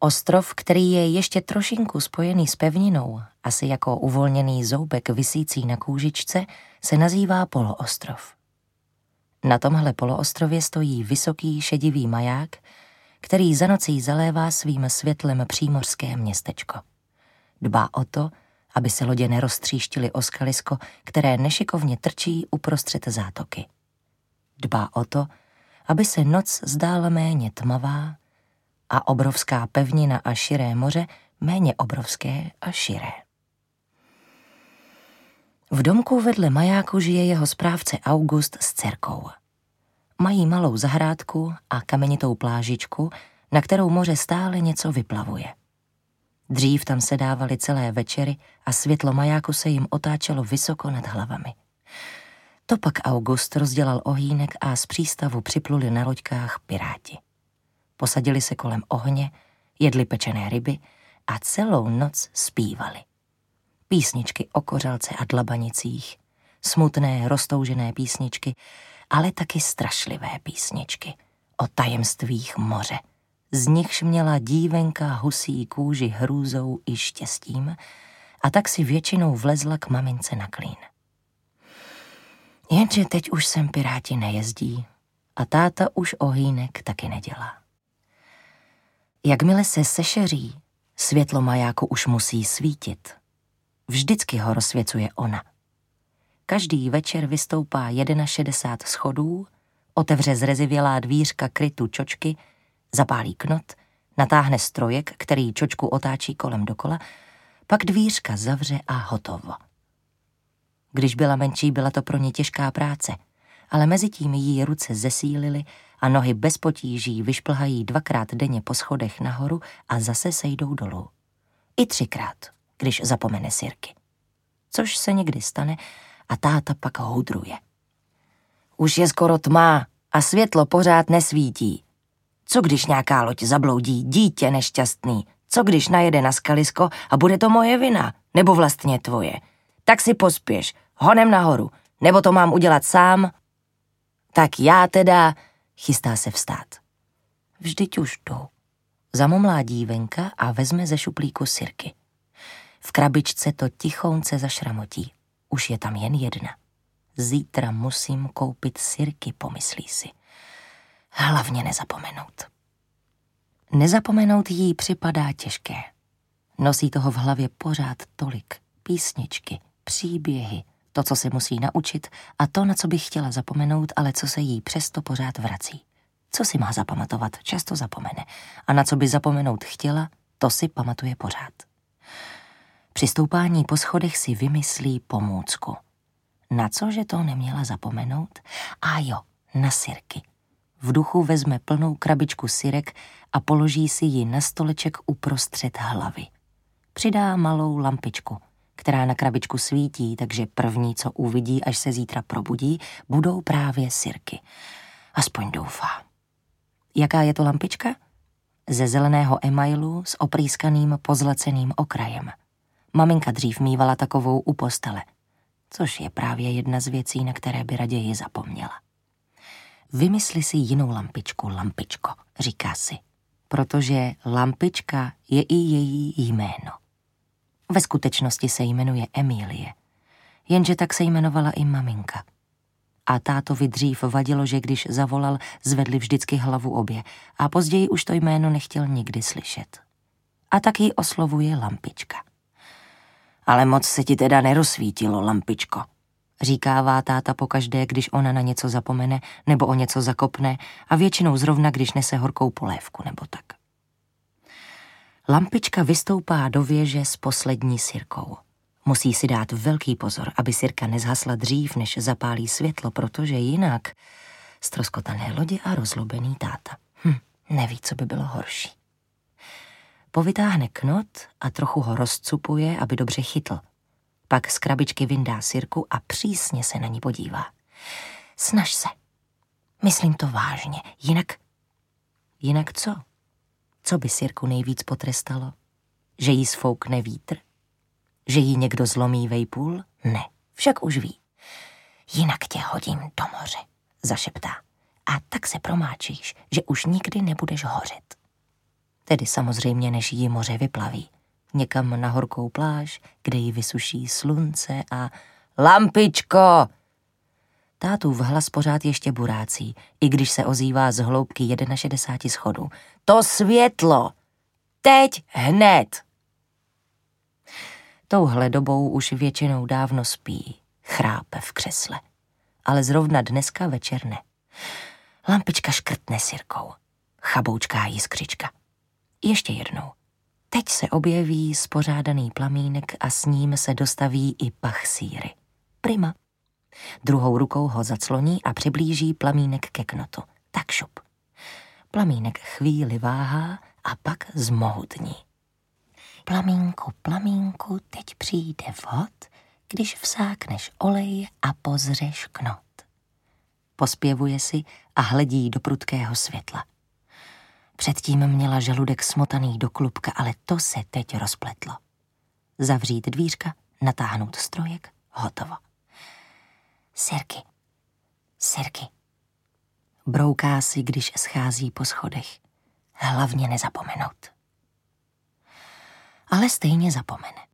Ostrov, který je ještě trošinku spojený s pevninou, asi jako uvolněný zoubek visící na kůžičce, se nazývá poloostrov. Na tomhle poloostrově stojí vysoký šedivý maják, který za nocí zalévá svým světlem přímořské městečko. Dbá o to, aby se lodě neroztříštily o skalisko, které nešikovně trčí uprostřed zátoky. Dbá o to, aby se noc zdála méně tmavá a obrovská pevnina a širé moře méně obrovské a širé. V domku vedle majáku žije jeho správce August s dcerkou. Mají malou zahrádku a kamenitou plážičku, na kterou moře stále něco vyplavuje. Dřív tam sedávali celé večery a světlo majáku se jim otáčelo vysoko nad hlavami. To pak August rozdělal ohýnek a z přístavu připluli na loďkách piráti. Posadili se kolem ohně, jedli pečené ryby a celou noc zpívali. Písničky o kořalce a dlabanicích, smutné, roztoužené písničky, ale taky strašlivé písničky o tajemstvích moře. Z nichž měla dívenka husí kůži hrůzou i štěstím a tak si většinou vlezla k mamince na klín. Jenže teď už sem piráti nejezdí a táta už ohýnek taky nedělá. Jakmile se sešeří, světlo majáku už musí svítit. Vždycky ho rozsvěcuje ona. Každý večer vystoupá 61 schodů, otevře zrezivělá dvířka krytu čočky, zapálí knot, natáhne strojek, který čočku otáčí kolem dokola, pak dvířka zavře a hotovo. Když byla menší, byla to pro ně těžká práce, ale mezitím jí ruce zesílily a nohy bez potíží vyšplhají 2krát denně po schodech nahoru a zase sejdou dolů. I 3krát, když zapomene sirky. Což se někdy stane a táta pak houdruje. Už je skoro tma a světlo pořád nesvítí. Co když nějaká loď zabloudí, dítě nešťastný? Co když najede na skalisko a bude to moje vina, nebo vlastně tvoje? Tak si pospěš, honem nahoru, nebo to mám udělat sám? Tak já teda, chystá se vstát. Vždyť už jdu. Zamomlá dívenka a vezme ze šuplíku sirky. V krabičce to tichounce zašramotí. Už je tam jen jedna. Zítra musím koupit sirky, pomyslí si. Hlavně nezapomenout. Nezapomenout jí připadá těžké. Nosí toho v hlavě pořád tolik. Písničky, příběhy, to, co se musí naučit a to, na co by chtěla zapomenout, ale co se jí přesto pořád vrací. Co si má zapamatovat, často zapomene. A na co by zapomenout chtěla, to si pamatuje pořád. Při stoupání po schodech si vymyslí pomůcku. Na cože to neměla zapomenout? A jo, na sirky. V duchu vezme plnou krabičku sirek a položí si ji na stoleček uprostřed hlavy. Přidá malou lampičku, která na krabičku svítí, takže první, co uvidí, až se zítra probudí, budou právě sirky. Aspoň doufá. Jaká je to lampička? Ze zeleného emailu s oprýskaným pozlaceným okrajem. Maminka dřív mívala takovou u postele, což je právě jedna z věcí, na které by raději zapomněla. Vymysli si jinou lampičku, lampičko, říká si, protože lampička je i její jméno. Ve skutečnosti se jmenuje Emílie, jenže tak se jmenovala i maminka. A tátovi dřív vadilo, že když zavolal, zvedli vždycky hlavu obě a později už to jméno nechtěl nikdy slyšet. A tak ji oslovuje lampička. Ale moc se ti teda nerozsvítilo, lampičko, říkává táta pokaždé, když ona na něco zapomene nebo o něco zakopne a většinou zrovna, když nese horkou polévku nebo tak. Lampička vystoupá do věže s poslední sirkou. Musí si dát velký pozor, aby sirka nezhasla dřív, než zapálí světlo, protože jinak ztroskotané lodě a rozlobený táta. Neví, co by bylo horší. Povytáhne knot a trochu ho rozcupuje, aby dobře chytl. Pak z krabičky vyndá sirku a přísně se na ní podívá. Snaž se. Myslím to vážně. Jinak co? Co by sirku nejvíc potrestalo? Že jí sfoukne vítr? Že jí někdo zlomí vejpůl? Ne, však už ví. Jinak tě hodím do moře, zašeptá. A tak se promáčíš, že už nikdy nebudeš hořet. Tedy samozřejmě, než jí moře vyplaví. Někam na horkou pláž, kde ji vysuší slunce a... Lampičko! Tátův hlas pořád ještě burácí, i když se ozývá z hloubky 61 schodů. To světlo! Teď hned! Touhle dobou už většinou dávno spí, chrápe v křesle. Ale zrovna dneska večer ne. Lampička škrtne sirkou. Chaboučká jiskřička. Ještě jednou. Teď se objeví spořádaný plamínek a s ním se dostaví i pach síry. Prima. Druhou rukou ho zacloní a přiblíží plamínek ke knotu. Tak šup. Plamínek chvíli váhá a pak zmohutní. Plamínku, plamínku, teď přijde vhod, když vsákneš olej a pozřeš knot. Pospěvuje si a hledí do prudkého světla. Předtím měla žaludek smotaný do klubka, ale to se teď rozpletlo. Zavřít dvířka, natáhnout strojek, hotovo. Sirky, sirky. Brouká si, když schází po schodech. Hlavně nezapomenout. Ale stejně zapomene.